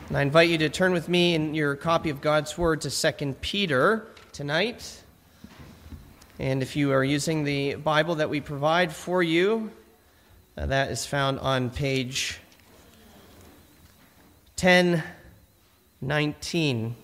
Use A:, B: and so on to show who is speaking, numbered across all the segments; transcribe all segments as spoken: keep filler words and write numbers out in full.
A: And I invite you to turn with me in your copy of God's Word to Second Peter tonight. And if you are using the Bible that we provide for you, uh, that is found on page ten nineteen.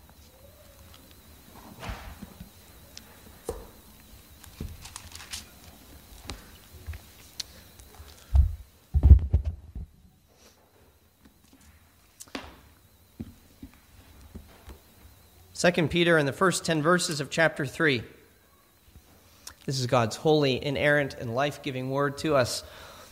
A: Second Peter in the first ten verses of chapter three. This is God's holy, inerrant, and life-giving word to us.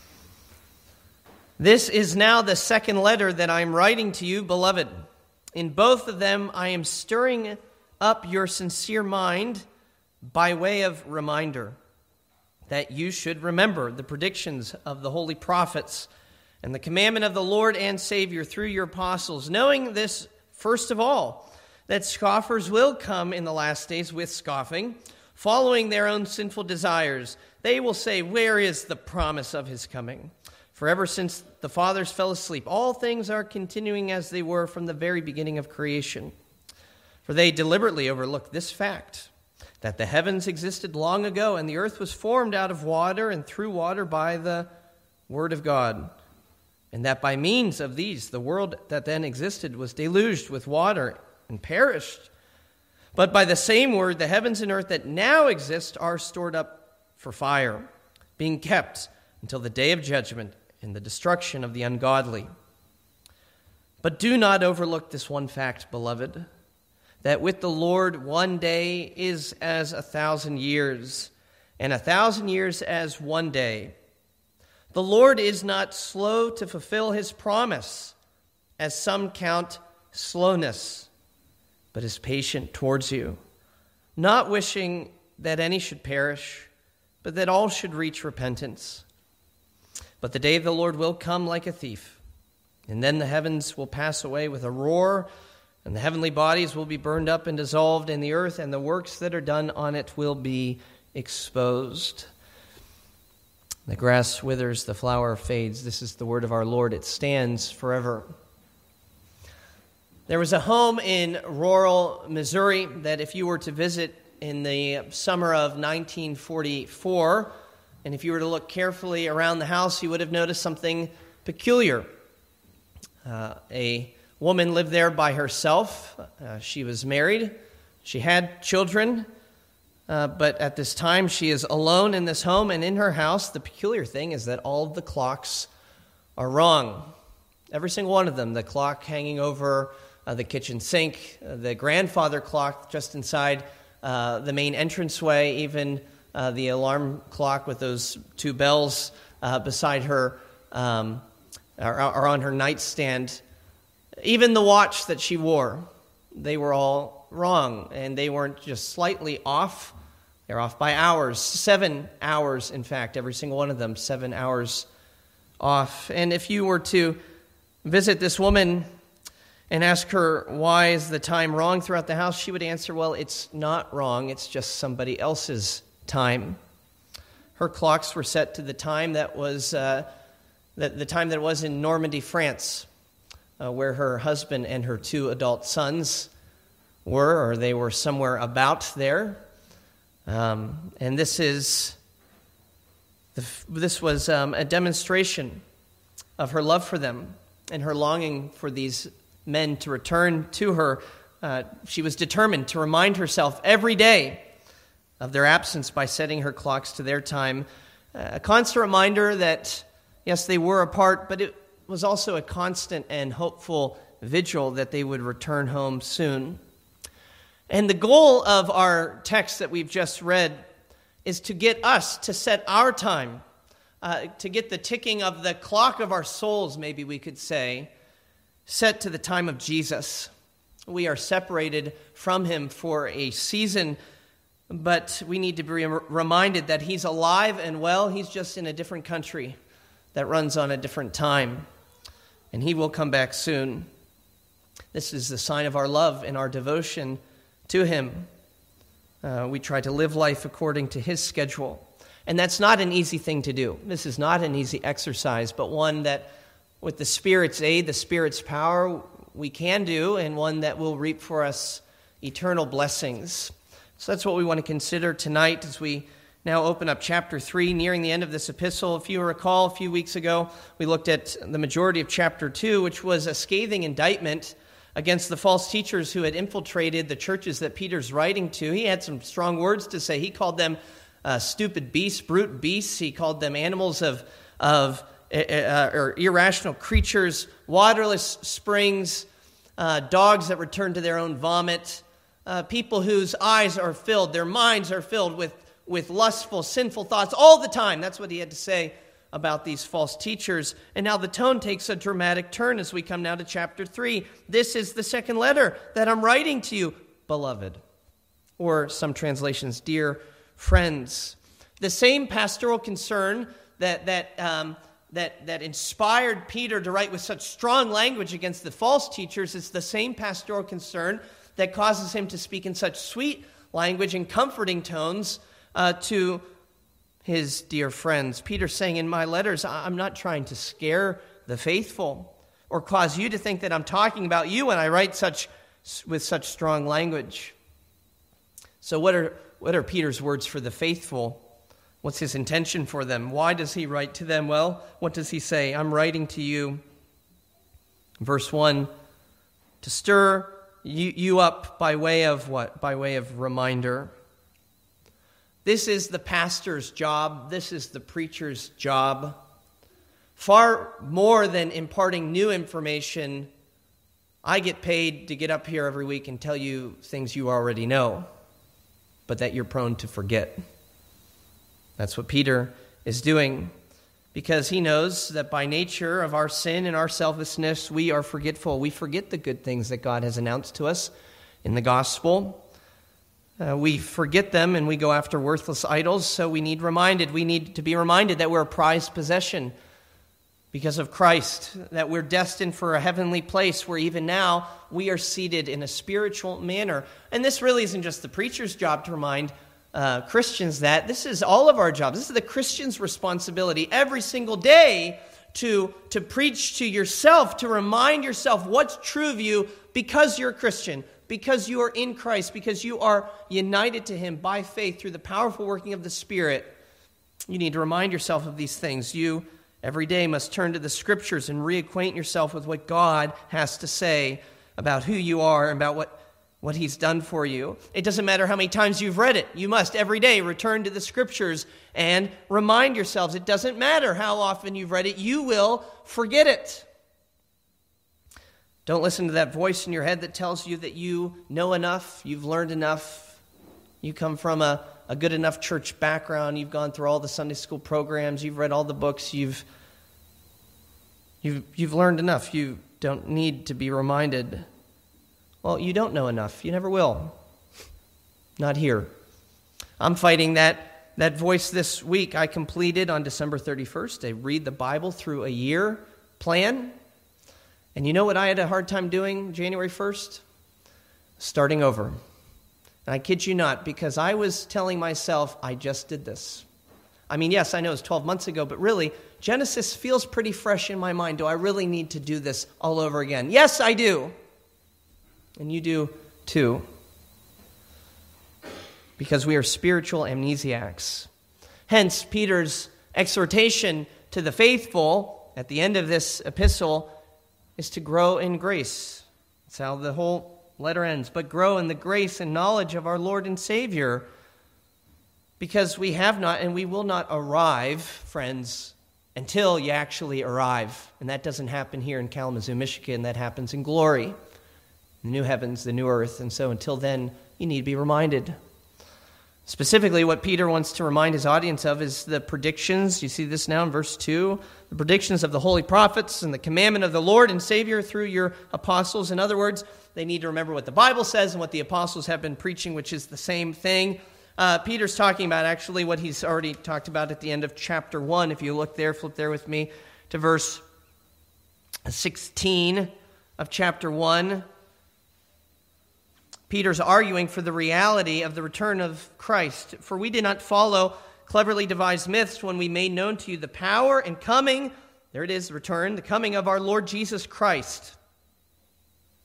A: This is now the second letter that I am writing to you, beloved. In both of them I am stirring up your sincere mind by way of reminder that you should remember the predictions of the holy prophets and the commandment of the Lord and Savior through your apostles, knowing this first of all, that scoffers will come in the last days with scoffing, following their own sinful desires. They will say, "Where is the promise of his coming? For ever since the fathers fell asleep, all things are continuing as they were from the very beginning of creation." For they deliberately overlook this fact, that the heavens existed long ago, and the earth was formed out of water and through water by the word of God, and that by means of these the world that then existed was deluged with water and perished. But by the same word, the heavens and earth that now exist are stored up for fire, being kept until the day of judgment and the destruction of the ungodly. But do not overlook this one fact, beloved, that with the Lord one day is as a thousand years, and a thousand years as one day. The Lord is not slow to fulfill his promise, as some count slowness, but is patient towards you, not wishing that any should perish, but that all should reach repentance. But the day of the Lord will come like a thief, and then the heavens will pass away with a roar, and the heavenly bodies will be burned up and dissolved in the earth, and the works that are done on it will be exposed. The grass withers, the flower fades. This is the word of our Lord. It stands forever. There was a home in rural Missouri that if you were to visit in the summer of nineteen forty-four, and if you were to look carefully around the house, you would have noticed something peculiar. Uh, a woman lived there by herself. Uh, she was married. She had children. Uh, but at this time, she is alone in this home, and in her house, the peculiar thing is that all of the clocks are wrong. Every single one of them. The clock hanging over Uh, the kitchen sink, uh, the grandfather clock just inside uh, the main entranceway, even uh, the alarm clock with those two bells uh, beside her um, or, or on her nightstand. Even the watch that she wore, they were all wrong, and they weren't just slightly off. They're off by hours, seven hours, in fact, every single one of them, seven hours off. And if you were to visit this woman and ask her, why is the time wrong throughout the house, she would answer, well, it's not wrong, it's just somebody else's time. Her clocks were set to the time that was uh, the, the time that it was in Normandy, France, uh, where her husband and her two adult sons were, or they were somewhere about there. Um, and this is the, this was um, a demonstration of her love for them and her longing for these men to return to her. Uh, she was determined to remind herself every day of their absence by setting her clocks to their time. Uh, a constant reminder that, yes, they were apart, but it was also a constant and hopeful vigil that they would return home soon. And the goal of our text that we've just read is to get us to set our time, uh, to get the ticking of the clock of our souls, maybe we could say, set to the time of Jesus. We are separated from him for a season, but we need to be reminded that he's alive and well. He's just in a different country that runs on a different time, and he will come back soon. This is the sign of our love and our devotion to him. Uh, we try to live life according to his schedule, and that's not an easy thing to do. This is not an easy exercise, but one that with the Spirit's aid, the Spirit's power, we can do, and one that will reap for us eternal blessings. So that's what we want to consider tonight as we now open up chapter three, nearing the end of this epistle. If you recall, a few weeks ago, we looked at the majority of chapter two, which was a scathing indictment against the false teachers who had infiltrated the churches that Peter's writing to. He had some strong words to say. He called them uh, stupid beasts, brute beasts. He called them animals of, of uh, or irrational creatures, waterless springs, uh, dogs that return to their own vomit, uh, people whose eyes are filled, their minds are filled with with lustful, sinful thoughts all the time. That's what he had to say about these false teachers. And now the tone takes a dramatic turn as we come now to chapter three. This is the second letter that I'm writing to you, beloved. Or some translations, dear friends. The same pastoral concern that that um, that that inspired Peter to write with such strong language against the false teachers is the same pastoral concern that causes him to speak in such sweet language and comforting tones Uh, to his dear friends. Peter's saying, in my letters, I'm not trying to scare the faithful or cause you to think that I'm talking about you when I write such with such strong language. So what are what are Peter's words for the faithful? What's his intention for them? Why does he write to them? Well, what does he say? I'm writing to you, verse one, to stir you, you up by way of what? By way of reminder. This is the pastor's job. This is the preacher's job. Far more than imparting new information, I get paid to get up here every week and tell you things you already know, but that you're prone to forget. That's what Peter is doing, because he knows that by nature of our sin and our selfishness, we are forgetful. We forget the good things that God has announced to us in the gospel. Uh, we forget them and we go after worthless idols, so we need reminded. We need to be reminded that we're a prized possession because of Christ, that we're destined for a heavenly place where even now we are seated in a spiritual manner. And this really isn't just the preacher's job to remind uh, Christians that. This is all of our jobs. This is the Christian's responsibility every single day to, to preach to yourself, to remind yourself what's true of you because you're a Christian, because you are in Christ, because you are united to him by faith through the powerful working of the Spirit. You need to remind yourself of these things. You, every day, must turn to the Scriptures and reacquaint yourself with what God has to say about who you are and about what, what he's done for you. It doesn't matter how many times you've read it. You must every day return to the Scriptures and remind yourselves. It doesn't matter how often you've read it. You will forget it. Don't listen to that voice in your head that tells you that you know enough, you've learned enough, you come from a, a good enough church background, you've gone through all the Sunday school programs, you've read all the books, you've you've you've learned enough, you don't need to be reminded. Well, you don't know enough, you never will. Not here. I'm fighting that that voice this week. I completed on December thirty-first a Read the Bible Through a Year plan. And you know what I had a hard time doing January first? Starting over. And I kid you not, because I was telling myself, I just did this. I mean, yes, I know it's twelve months ago, but really, Genesis feels pretty fresh in my mind. Do I really need to do this all over again? Yes, I do. And you do too. Because we are spiritual amnesiacs. Hence, Peter's exhortation to the faithful at the end of this epistle is to grow in grace. That's how the whole letter ends. But grow in the grace and knowledge of our Lord and Savior. Because we have not and we will not arrive, friends, until you actually arrive. And that doesn't happen here in Kalamazoo, Michigan. That happens in glory. The new heavens, the new earth. And so until then, you need to be reminded. Specifically, what Peter wants to remind his audience of is the predictions. You see this now in verse two. The predictions of the holy prophets and the commandment of the Lord and Savior through your apostles. In other words, they need to remember what the Bible says and what the apostles have been preaching, which is the same thing. Uh, Peter's talking about actually what he's already talked about at the end of chapter one. If you look there, flip there with me to verse sixteen of chapter one. Peter's arguing for the reality of the return of Christ. For we did not follow cleverly devised myths when we made known to you the power and coming, there it is, return, the coming of our Lord Jesus Christ.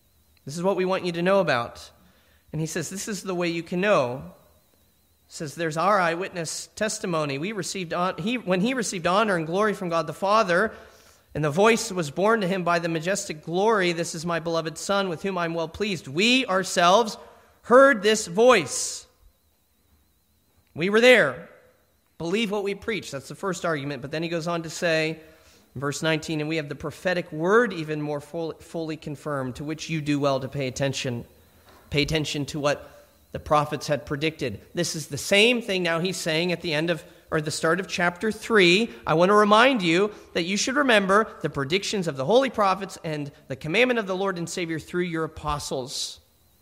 A: This is what we want you to know about. And he says, this is the way you can know. He says, there's our eyewitness testimony. We received on, he, when he received honor and glory from God the Father, and the voice was borne to him by the majestic glory, this is my beloved Son, with whom I'm well pleased. We ourselves heard this voice. We were there. Believe what we preach. That's the first argument. But then he goes on to say, in verse nineteen, and we have the prophetic word even more full, fully confirmed, to which you do well to pay attention. Pay attention to what the prophets had predicted. This is the same thing now he's saying at the end of, or the start of chapter three. I want to remind you that you should remember the predictions of the holy prophets and the commandment of the Lord and Savior through your apostles.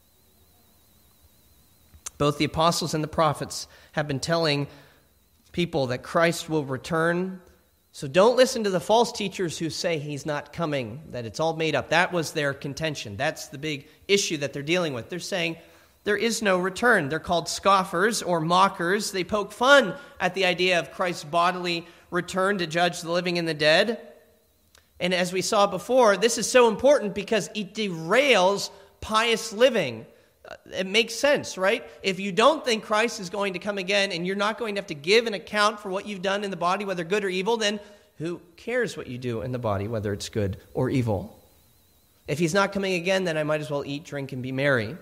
A: Both the apostles and the prophets have been telling people that Christ will return. So don't listen to the false teachers who say he's not coming, that it's all made up. That was their contention. That's the big issue that they're dealing with. They're saying there is no return. They're called scoffers or mockers. They poke fun at the idea of Christ's bodily return to judge the living and the dead. And as we saw before, this is so important because it derails pious living. It makes sense, right? If you don't think Christ is going to come again and you're not going to have to give an account for what you've done in the body, whether good or evil, then who cares what you do in the body, whether it's good or evil? If he's not coming again, then I might as well eat, drink, and be merry.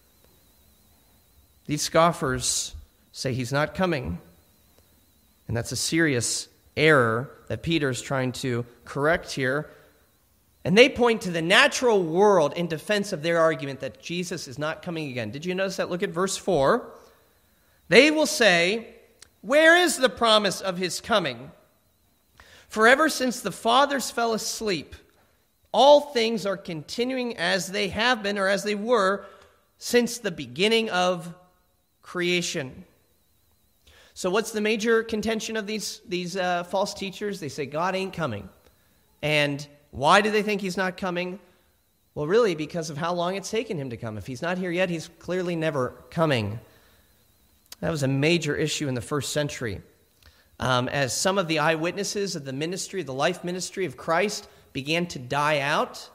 A: These scoffers say he's not coming. And that's a serious error that Peter's trying to correct here. And they point to the natural world in defense of their argument that Jesus is not coming again. Did you notice that? Look at verse four. They will say, where is the promise of his coming? For ever since the fathers fell asleep, all things are continuing as they have been or as they were since the beginning of creation. So what's the major contention of these, these uh, false teachers? They say God ain't coming. And why do they think he's not coming? Well, really, because of how long it's taken him to come. If he's not here yet, he's clearly never coming. That was a major issue in the first century. Um, as some of the eyewitnesses of the ministry, the life ministry of Christ began to die out,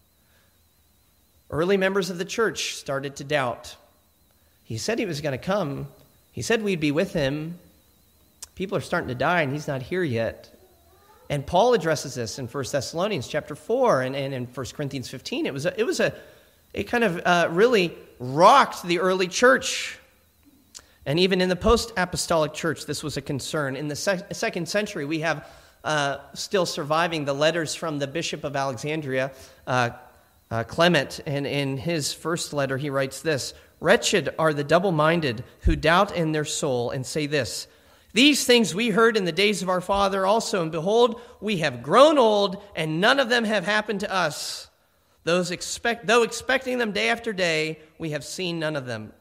A: early members of the church started to doubt. He said he was going to come. He said we'd be with him. People are starting to die, and he's not here yet. And Paul addresses this in First Thessalonians chapter four and, and in First Corinthians fifteen. It was a, it was a, it kind of uh, really rocked the early church. And even in the post-apostolic church, this was a concern. In the sec- second century, we have uh, still surviving the letters from the Bishop of Alexandria, uh, uh, Clement. And in his first letter, he writes this, wretched are the double-minded who doubt in their soul and say this, these things we heard in the days of our father also, and behold, we have grown old, and none of them have happened to us. Those expect, though expecting them day after day, we have seen none of them.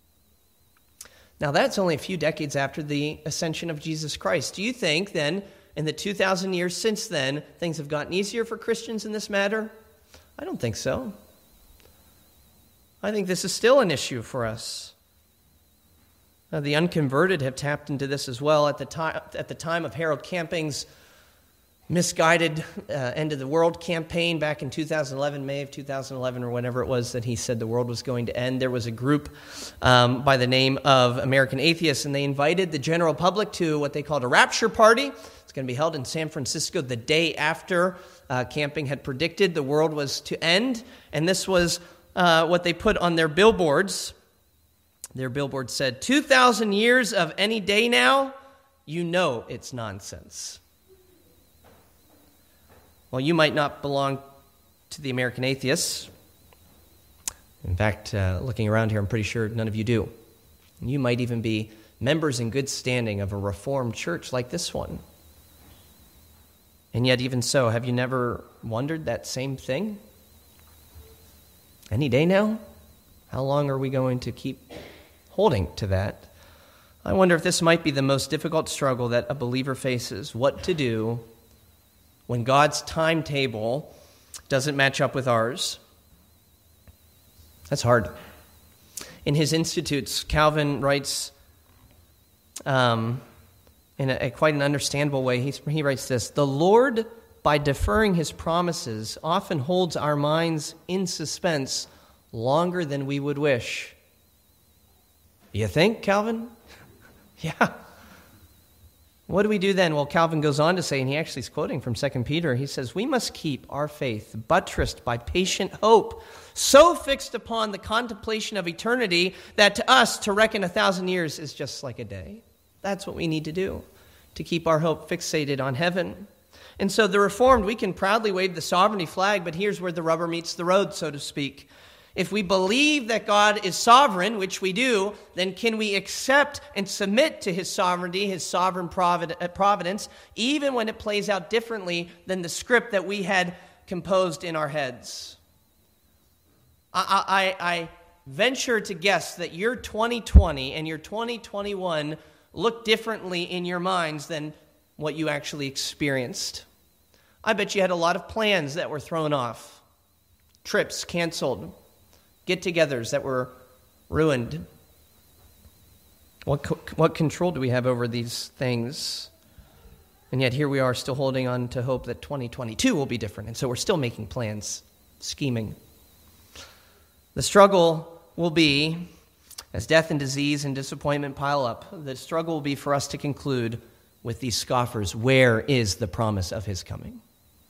A: Now, that's only a few decades after the ascension of Jesus Christ. Do you think, then, in the two thousand years since then, things have gotten easier for Christians in this matter? I don't think so. I think this is still an issue for us. Uh, the unconverted have tapped into this as well. At the time, at the time of Harold Camping's misguided uh, end of the world campaign back in two thousand eleven, May of two thousand eleven, or whenever it was that he said the world was going to end, there was a group um, by the name of American Atheists, and they invited the general public to what they called a rapture party. It's going to be held in San Francisco the day after uh, Camping had predicted the world was to end, and this was uh, what they put on their billboards. Their billboard said, two thousand years of any day now, you know it's nonsense. Well, you might not belong to the American Atheists. In fact, uh, looking around here, I'm pretty sure none of you do. You might even be members in good standing of a Reformed church like this one. And yet, even so, have you never wondered that same thing? Any day now? How long are we going to keep holding to that? I wonder if this might be the most difficult struggle that a believer faces, what to do when God's timetable doesn't match up with ours. That's hard. In his Institutes, Calvin writes, um, in a, a quite an understandable way, he, he writes this, the Lord, by deferring his promises, often holds our minds in suspense longer than we would wish. You think, Calvin? Yeah. What do we do then? Well, Calvin goes on to say, and he actually is quoting from Second Peter, he says, we must keep our faith buttressed by patient hope, so fixed upon the contemplation of eternity that to us to reckon a thousand years is just like a day. That's what we need to do, to keep our hope fixated on heaven. And so the Reformed, we can proudly wave the sovereignty flag, but here's where the rubber meets the road, so to speak. If we believe that God is sovereign, which we do, then can we accept and submit to his sovereignty, his sovereign providence, even when it plays out differently than the script that we had composed in our heads? I, I, I venture to guess that your twenty twenty and your twenty twenty-one look differently in your minds than what you actually experienced. I bet you had a lot of plans that were thrown off, trips canceled, get-togethers that were ruined. What co- what control do we have over these things? And yet here we are still holding on to hope that twenty twenty-two will be different. And so we're still making plans, scheming. The struggle will be, as death and disease and disappointment pile up, the struggle will be for us to conclude with these scoffers, where is the promise of his coming?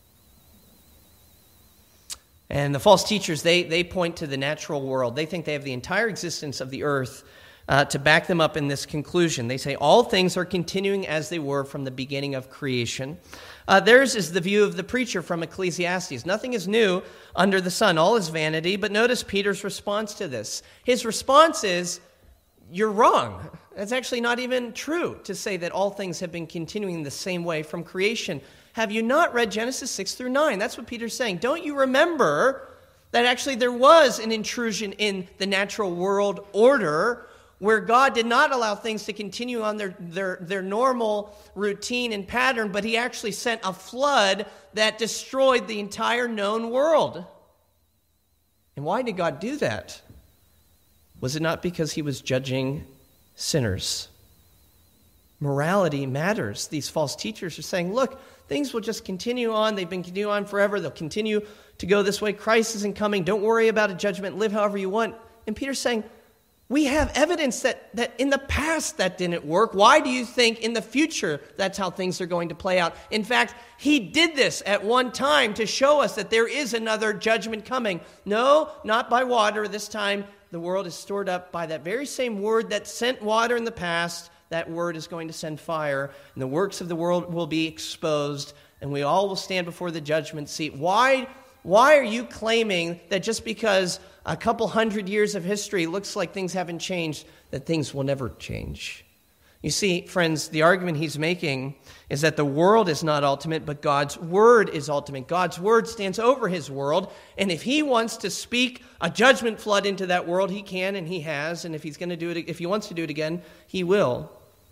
A: And the false teachers, they, they point to the natural world. They think they have the entire existence of the earth uh, to back them up in this conclusion. They say all things are continuing as they were from the beginning of creation. Uh, theirs is the view of the preacher from Ecclesiastes. Nothing is new under the sun. All is vanity. But notice Peter's response to this. His response is, you're wrong. That's actually not even true to say that all things have been continuing the same way from creation. Have you not read Genesis six through nine? That's what Peter's saying. Don't you remember that actually there was an intrusion in the natural world order where God did not allow things to continue on their, their, their normal routine and pattern, but he actually sent a flood that destroyed the entire known world. And why did God do that? Was it not because he was judging sinners? Morality matters. These false teachers are saying, look, things will just continue on. They've been continuing on forever. They'll continue to go this way. Christ isn't coming. Don't worry about a judgment. Live however you want. And Peter's saying, we have evidence that, that in the past that didn't work. Why do you think in the future that's how things are going to play out? In fact, he did this at one time to show us that there is another judgment coming. No, not by water. This time the world is stored up by that very same word that sent water in the past. That word is going to send fire, and the works of the world will be exposed, and we all will stand before the judgment seat. Why, why are you claiming that just because a couple hundred years of history looks like things haven't changed, that things will never change? You see, friends, the argument he's making is that the world is not ultimate, but God's word is ultimate. God's word stands over his world, and if he wants to speak a judgment flood into that world, he can and he has, and if he's going to do it, if he wants to do it again, he will.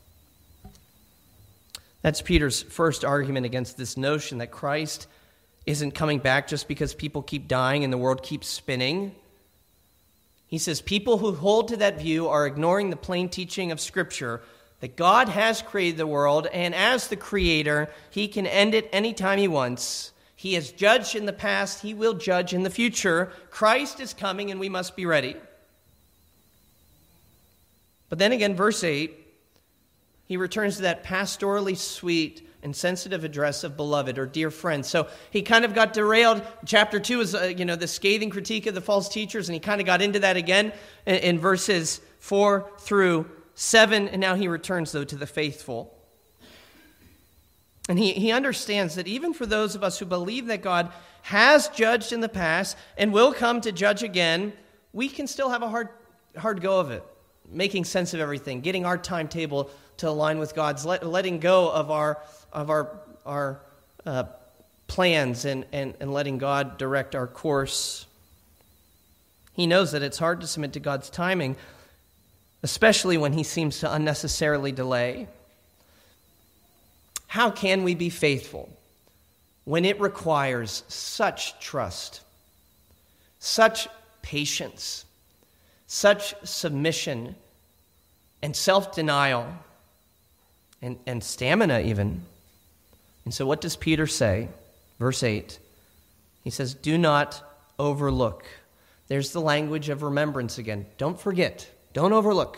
A: That's Peter's first argument against this notion that Christ isn't coming back just because people keep dying and the world keeps spinning. He says people who hold to that view are ignoring the plain teaching of Scripture that God has created the world, and as the creator, he can end it anytime he wants. He has judged in the past, he will judge in the future. Christ is coming, and we must be ready. But then again, verse eight, he returns to that pastorally sweet and sensitive address of beloved or dear friend. So he kind of got derailed. Chapter two is, uh, you know, the scathing critique of the false teachers, and he kind of got into that again in, in verses four through seven, and now he returns, though, to the faithful. And he, he understands that even for those of us who believe that God has judged in the past and will come to judge again, we can still have a hard, hard go of it, making sense of everything, getting our timetable to align with God's, let, letting go of our of our our uh, plans and, and, and letting God direct our course. He knows that it's hard to submit to God's timing, especially when he seems to unnecessarily delay. How can we be faithful when it requires such trust, such patience, such submission, and self-denial, and, and stamina even? And so what does Peter say? Verse eight, he says, do not overlook There's the language of remembrance again. Don't forget. Don't overlook.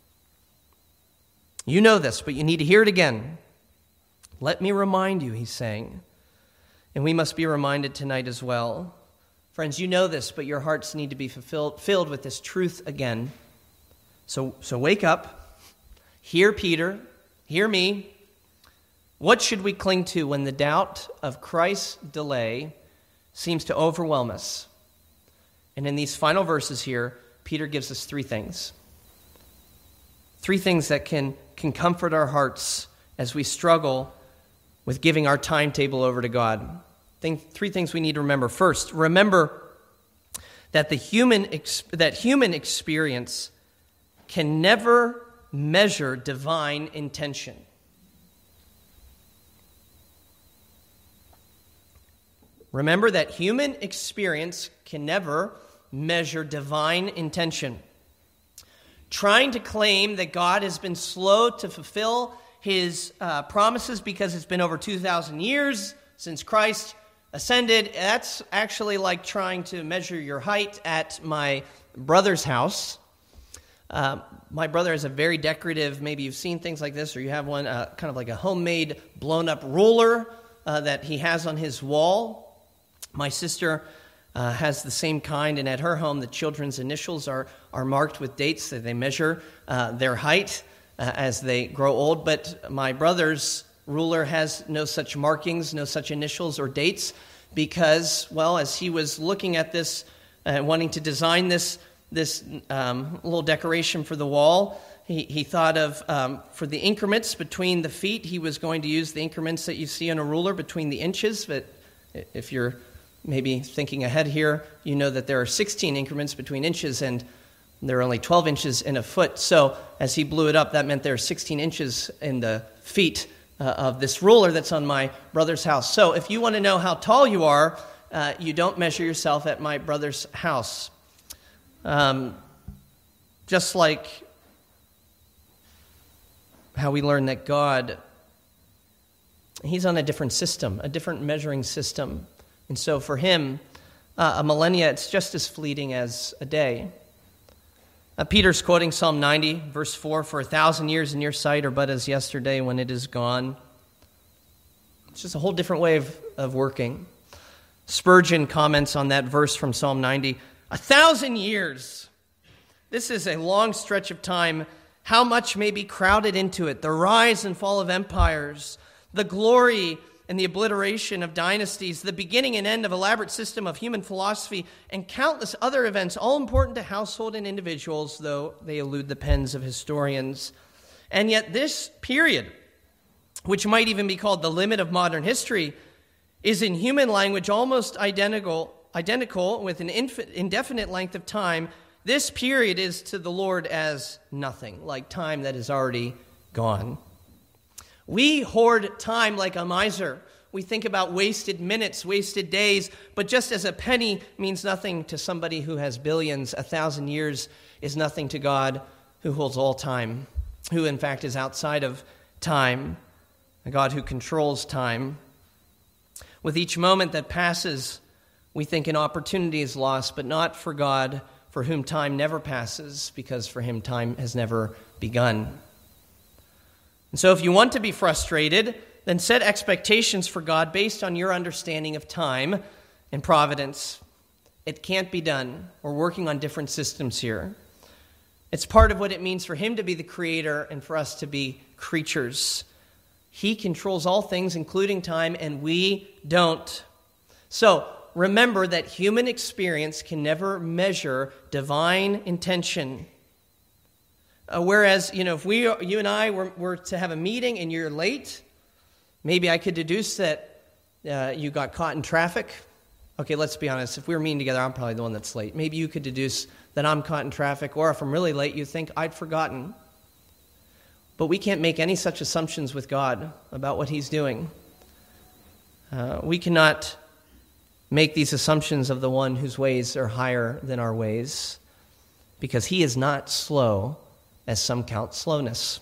A: You know this, but you need to hear it again. Let me remind you, he's saying. And we must be reminded tonight as well. Friends, you know this, but your hearts need to be fulfilled, filled with this truth again. So, so wake up. Hear Peter. Hear me. What should we cling to when the doubt of Christ's delay seems to overwhelm us? And in these final verses here, Peter gives us three things. Three things that can, can comfort our hearts as we struggle with giving our timetable over to God. Think, three things we need to remember. First, remember that the human ex, that human experience can never measure divine intention. Remember that human experience can never measure divine intention. Trying to claim that God has been slow to fulfill his uh, promises because it's been over two thousand years since Christ ascended, that's actually like trying to measure your height at my brother's house. Uh, my brother has a very decorative, maybe you've seen things like this, or you have one, uh, kind of like a homemade blown-up ruler uh, that he has on his wall. My sister uh, has the same kind, and at her home, the children's initials are, are marked with dates that they measure uh, their height uh, as they grow old. But my brother's ruler has no such markings, no such initials or dates, because, well, as he was looking at this, uh, wanting to design this this um, little decoration for the wall, he, he thought of, um, for the increments between the feet, he was going to use the increments that you see on a ruler between the inches. But if you're maybe thinking ahead here, you know that there are sixteen increments between inches, and there are only twelve inches in a foot. So as he blew it up, that meant there are sixteen inches in the feet uh, of this ruler that's on my brother's house. So if you want to know how tall you are, uh, you don't measure yourself at my brother's house. Um, just like how we learn that God, he's on a different system, a different measuring system. And so for him, uh, a millennia, it's just as fleeting as a day. Uh, Peter's quoting Psalm ninety, verse four, "For a thousand years in your sight are but as yesterday when it is gone." It's just a whole different way of, of working. Spurgeon comments on that verse from Psalm ninety, "A thousand years. This is a long stretch of time. How much may be crowded into it? The rise and fall of empires, the glory and the obliteration of dynasties, the beginning and end of elaborate system of human philosophy, and countless other events, all important to household and individuals, though they elude the pens of historians. And yet this period, which might even be called the limit of modern history, is in human language almost identical, identical with an inf- indefinite length of time. This period is to the Lord as nothing, like time that is already gone. We hoard time like a miser. We think about wasted minutes, wasted days, but just as a penny means nothing to somebody who has billions, a thousand years is nothing to God who holds all time, who in fact is outside of time, a God who controls time. With each moment that passes, we think an opportunity is lost, but not for God, for whom time never passes, because for him time has never begun. And so if you want to be frustrated, then set expectations for God based on your understanding of time and providence. It can't be done. We're working on different systems here. It's part of what it means for him to be the creator and for us to be creatures. He controls all things, including time, and we don't. So remember that human experience can never measure divine intention. Uh, whereas, you know, if we, you and I were, were to have a meeting and you're late, maybe I could deduce that uh, you got caught in traffic. Okay, let's be honest. If we were meeting together, I'm probably the one that's late. Maybe you could deduce that I'm caught in traffic, or if I'm really late, you think I'd forgotten. But we can't make any such assumptions with God about what he's doing. Uh, we cannot make these assumptions of the one whose ways are higher than our ways, because he is not slow, as some count slowness.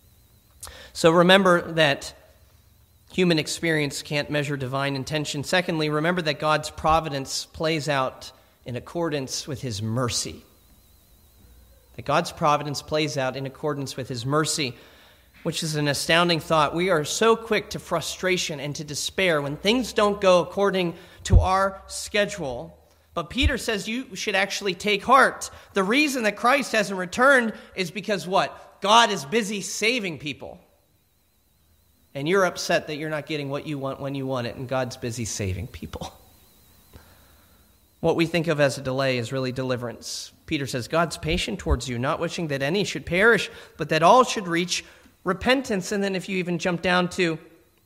A: So remember that human experience can't measure divine intention. Secondly, remember that God's providence plays out in accordance with his mercy. That God's providence plays out in accordance with his mercy, which is an astounding thought. We are so quick to frustration and to despair when things don't go according to our schedule. But Peter says you should actually take heart. The reason that Christ hasn't returned is because what? God is busy saving people. And you're upset that you're not getting what you want when you want it, and God's busy saving people. What we think of as a delay is really deliverance. Peter says, God's patient towards you, not wishing that any should perish, but that all should reach repentance. And then if you even jump down to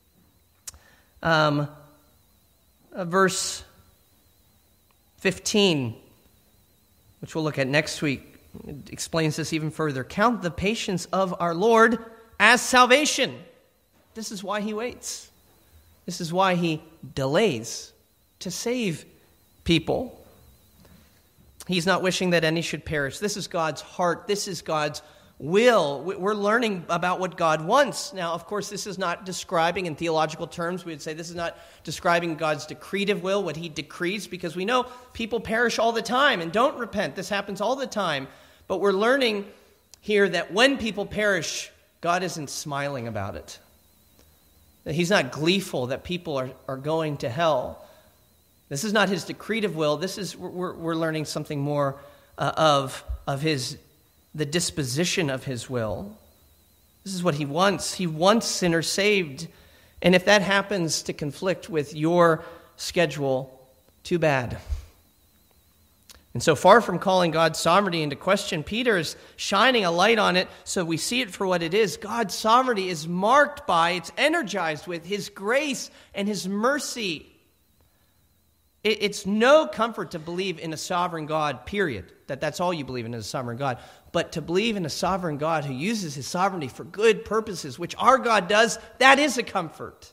A: um, uh, verse fifteen, which we'll look at next week, it explains this even further. Count the patience of our Lord as salvation. This is why he waits. This is why he delays to save people. He's not wishing that any should perish. This is God's heart. This is God's will. We're learning about what God wants. Now, of course, this is not describing in theological terms. We would say this is not describing God's decretive will, what he decrees, because we know people perish all the time and don't repent. This happens all the time. But we're learning here that when people perish, God isn't smiling about it. That he's not gleeful that people are, are going to hell. This is not his decretive will. This is, we're, we're learning something more uh, of, of his, the disposition of his will. This is what he wants. He wants sinners saved. And if that happens to conflict with your schedule, too bad. And so far from calling God's sovereignty into question, Peter is shining a light on it so we see it for what it is. God's sovereignty is marked by, it's energized with his grace and his mercy. It's no comfort to believe in a sovereign God, period. That that's all you believe in is a sovereign God. But to believe in a sovereign God who uses his sovereignty for good purposes, which our God does, that is a comfort.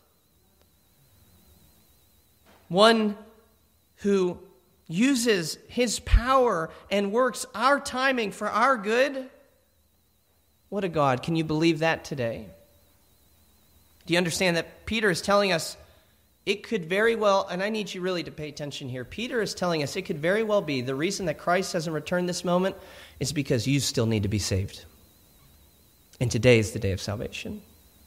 A: One who uses his power and works our timing for our good. What a God. Can you believe that today? Do you understand that Peter is telling us it could very well, and I need you really to pay attention here. Peter is telling us it could very well be the reason that Christ hasn't returned this moment is because you still need to be saved. And today is the day of salvation.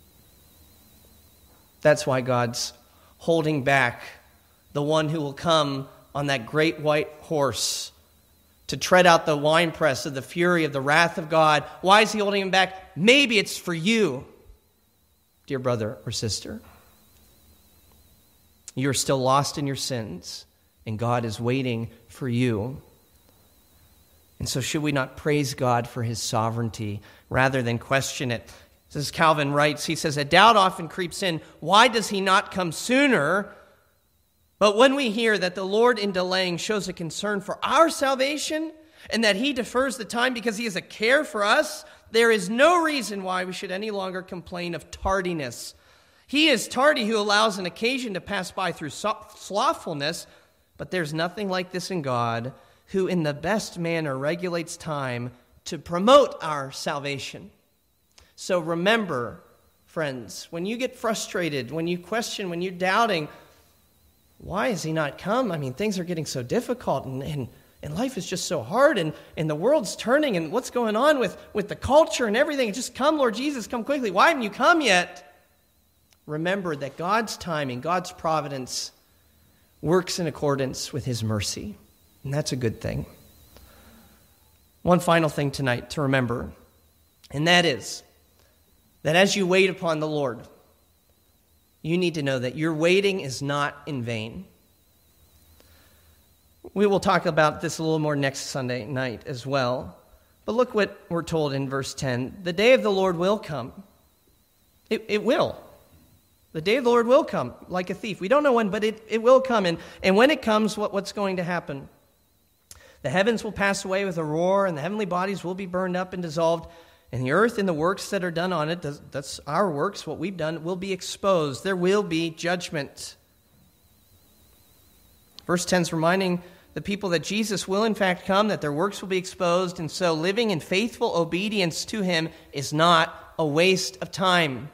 A: That's why God's holding back the one who will come on that great white horse to tread out the winepress of the fury of the wrath of God. Why is he holding him back? Maybe it's for you, dear brother or sister. You are still lost in your sins, and God is waiting for you. And so should we not praise God for his sovereignty rather than question it? As Calvin writes, he says, a doubt often creeps in. Why does he not come sooner? But when we hear that the Lord in delaying shows a concern for our salvation and that he defers the time because he has a care for us, there is no reason why we should any longer complain of tardiness. He is tardy who allows an occasion to pass by through slothfulness, but there's nothing like this in God, who in the best manner regulates time to promote our salvation. So remember, friends, when you get frustrated, when you question, when you're doubting, why has he not come? I mean, things are getting so difficult, and, and, and life is just so hard, and, and the world's turning, and what's going on with, with the culture and everything? Just come, Lord Jesus, come quickly. Why haven't you come yet? Remember that God's timing, God's providence works in accordance with his mercy. And that's a good thing. One final thing tonight to remember, and that is that as you wait upon the Lord, you need to know that your waiting is not in vain. We will talk about this a little more next Sunday night as well. But look what we're told in verse ten. The day of the Lord will come. It, it will. The day of the Lord will come like a thief. We don't know when, but it, it will come. And, and when it comes, what, what's going to happen? The heavens will pass away with a roar, and the heavenly bodies will be burned up and dissolved, and the earth and the works that are done on it, that's our works, what we've done, will be exposed. There will be judgment. Verse ten is reminding the people that Jesus will in fact come, that their works will be exposed, and so living in faithful obedience to him is not a waste of time.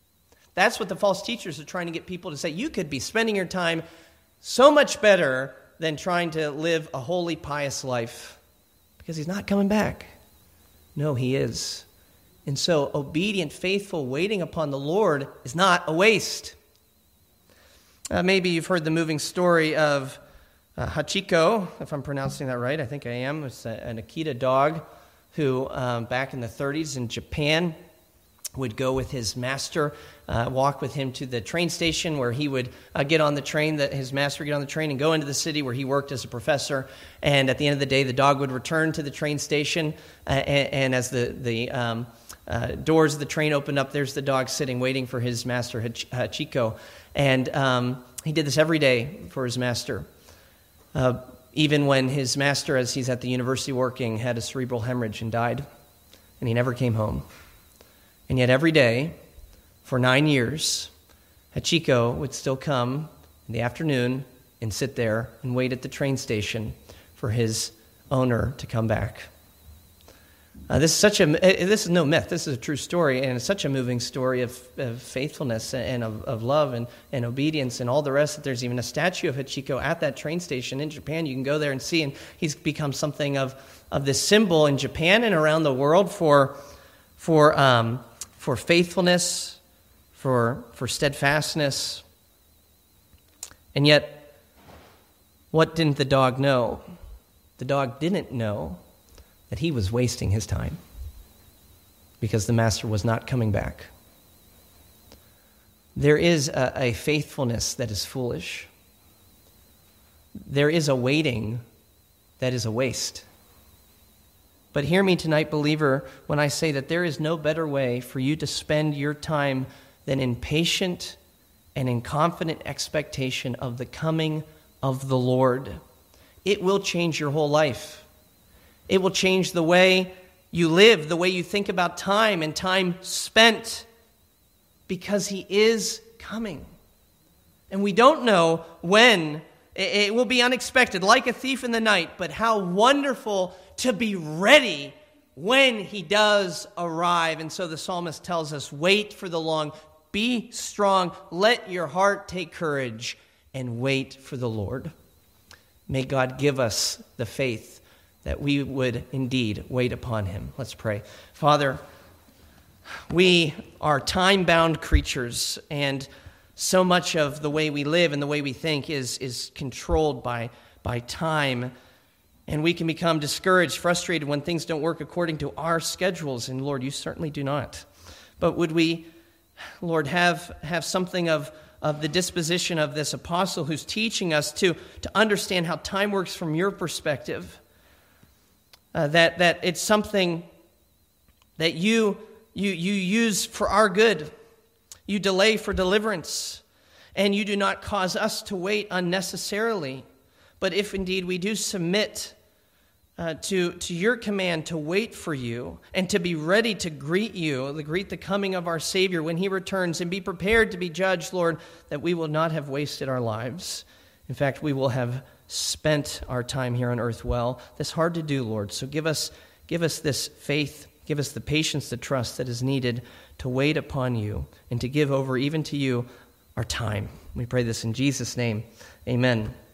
A: That's what the false teachers are trying to get people to say. You could be spending your time so much better than trying to live a holy, pious life because he's not coming back. No, he is. And so obedient, faithful, waiting upon the Lord is not a waste. Uh, maybe you've heard the moving story of uh, Hachiko, if I'm pronouncing that right. I think I am. It's a, an Akita dog who, um, back in the thirties in Japan, would go with his master, uh, walk with him to the train station where he would uh, get on the train, that his master would get on the train and go into the city where he worked as a professor. And at the end of the day, the dog would return to the train station, uh, and, and as the, the um, uh, doors of the train opened up, there's the dog sitting, waiting for his master, Hach- Hachiko. And um, he did this every day for his master. Uh, even when his master, as he's at the university working, had a cerebral hemorrhage and died, and he never came home. And yet every day, for nine years, Hachiko would still come in the afternoon and sit there and wait at the train station for his owner to come back. Uh, this is such a this is no myth. This is a true story, and it's such a moving story of, of faithfulness and of, of love and, and obedience and all the rest. That there's even a statue of Hachiko at that train station in Japan. You can go there and see, and he's become something of of this symbol in Japan and around the world for for. Um, for faithfulness, for, for steadfastness. And yet, what didn't the dog know? The dog didn't know that he was wasting his time because the master was not coming back. There is a, a faithfulness that is foolish. There is a waiting that is a waste. But hear me tonight, believer, when I say that there is no better way for you to spend your time than in patient and in confident expectation of the coming of the Lord. It will change your whole life. It will change the way you live, the way you think about time and time spent, because he is coming. And we don't know when. It will be unexpected, like a thief in the night, but how wonderful to be ready when he does arrive. And so the psalmist tells us, wait for the long, be strong, let your heart take courage, and wait for the Lord. May God give us the faith that we would indeed wait upon him. Let's pray. Father, we are time-bound creatures, and so much of the way we live and the way we think is, is controlled by, by time. And we can become discouraged, frustrated when things don't work according to our schedules. And Lord, you certainly do not. But would we, Lord, have, have something of, of the disposition of this apostle who's teaching us to, to understand how time works from your perspective. Uh, that, that it's something that you, you, you use for our good. You delay for deliverance, and you do not cause us to wait unnecessarily. But if indeed we do submit uh, to, to your command to wait for you and to be ready to greet you, to greet the coming of our Savior when he returns, and be prepared to be judged, Lord, that we will not have wasted our lives. In fact, we will have spent our time here on earth well. That's hard to do, Lord. So give us, give us this faith, give us the patience, the trust that is needed to wait upon you and to give over even to you our time. We pray this in Jesus' name. Amen.